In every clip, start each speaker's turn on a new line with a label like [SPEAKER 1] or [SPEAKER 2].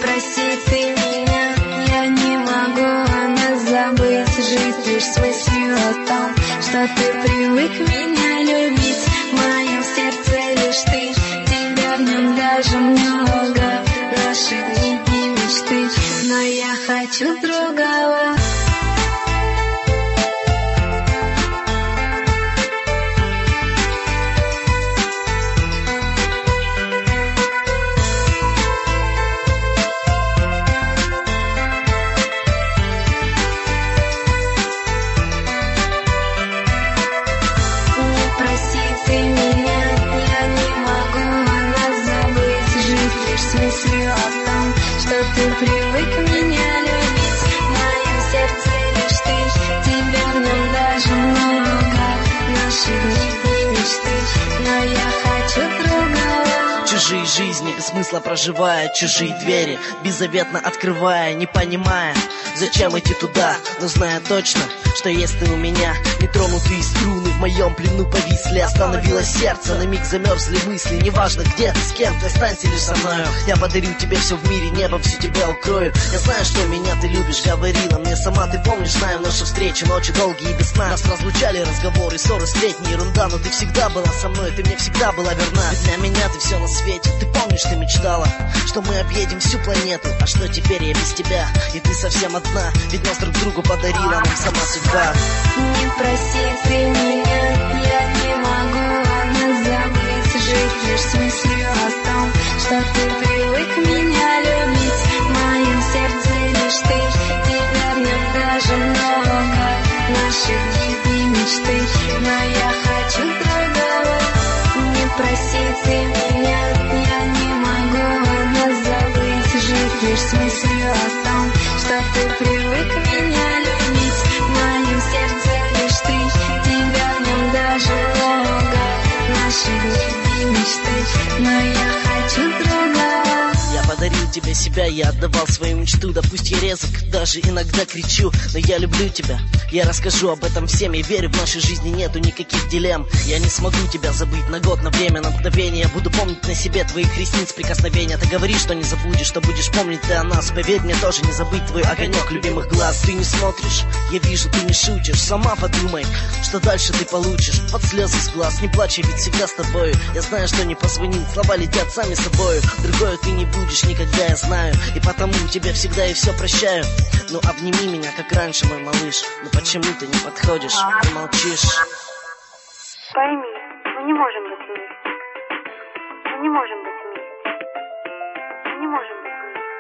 [SPEAKER 1] проси ты меня, я не могу забыть, жить лишь с мыслью о том, что ты привык меня любить. В моем сердце лишь ты, тебя в нем даже много. Наши дни и мечты, но я хочу другого. С мыслью о том, что ты привык меня любить. В моем сердце лишь ты, тебя в нем даже много. Наши дни и мечты, но я хочу другого.
[SPEAKER 2] Чужие жизни без смысла проживая, чужие двери беззаветно открывая, не понимая, зачем идти туда, но зная точно, что есть ты у меня. Нетронутые струны в моем плену повисли, остановилось сердце, на миг замерзли мысли. Неважно где ты, с кем ты, останься лишь со мною. Я подарю тебе все в мире, небо всю тебя укрою. Я знаю, что меня ты любишь, говорила мне сама. Ты помнишь, знаем наши встречи, ночи долгие и без сна. Нас разлучали разговоры, ссоры, сплетни, ерунда. Но ты всегда была со мной, ты мне всегда была верна. Ведь для меня ты все на свете. Ты помнишь, ты мечтала, что мы объедем всю планету. А что теперь я без тебя, и ты совсем одна. Ведь нас друг другу подарила нам сама судьба.
[SPEAKER 1] Не проси ты меня, я не могу забыть, жить лишь с мыслью о том, что ты привык меня любить. В моем сердце лишь ты, тебя в нем даже много. Наши дни и мечты, но я хочу другого. Не проси ты меня, я не могу забыть, жить лишь с мыслью о том, что ты привык меня любить. В моем сердце лишь ты, тебя в нем даже много. Наши дни и мечты, но я хочу другого.
[SPEAKER 2] Я подарил тебе себя, я отдавал свою мечту. Да пусть я резок, даже иногда кричу, но я люблю тебя. Я расскажу об этом всем, я верю, в нашей жизни нету никаких дилемм. Я не смогу тебя забыть на год, на время, на мгновение. Я буду помнить на себе твоих ресниц прикосновения. Ты говоришь, что не забудешь, что будешь помнить ты о нас. Поверь мне, тоже не забыть твой огонек любимых глаз. Ты не смотришь, я вижу, ты не шутишь. Сама подумай, что дальше ты получишь. Под слезы с глаз, не плачь, я ведь всегда с тобою. Я знаю, что не позвонил, слова летят сами собою. Другое ты не будешь никогда, я знаю, и потому тебе всегда и все прощаю. Ну обними меня, как раньше, мой малыш. Но почему ты не подходишь и молчишь?
[SPEAKER 3] Пойми, мы не можем быть вместе. Мы не можем быть вместе. Мы не можем быть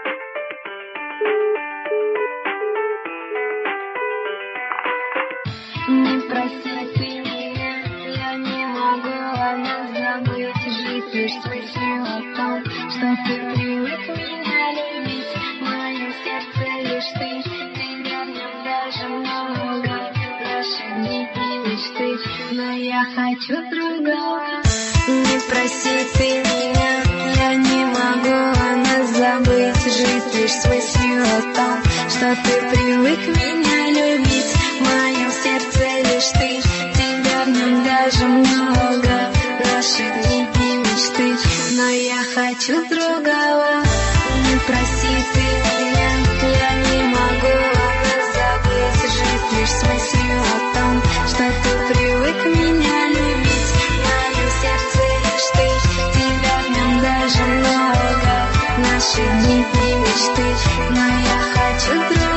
[SPEAKER 3] вместе.
[SPEAKER 1] Не проси ты меня, я не могу забыть, жить лишь с мыслью о том, что ты привык меня любить. В моем сердце лишь ты, тебя в нем даже много. Наши дни и мечты, но я хочу другого. Не проси ты меня, я не могу забыть, жить лишь с мыслью о том, что ты привык меня любить. В моем сердце лишь ты, тебя в нем даже много. Наши дни и мечты, но я хочу другого. Не проси ты меня, я не могу забыть, жить лишь с мыслью о том, что ты привык меня любить. В моем сердце лишь ты, тебя в нем даже много. Наши дни и мечты, но я хочу другого.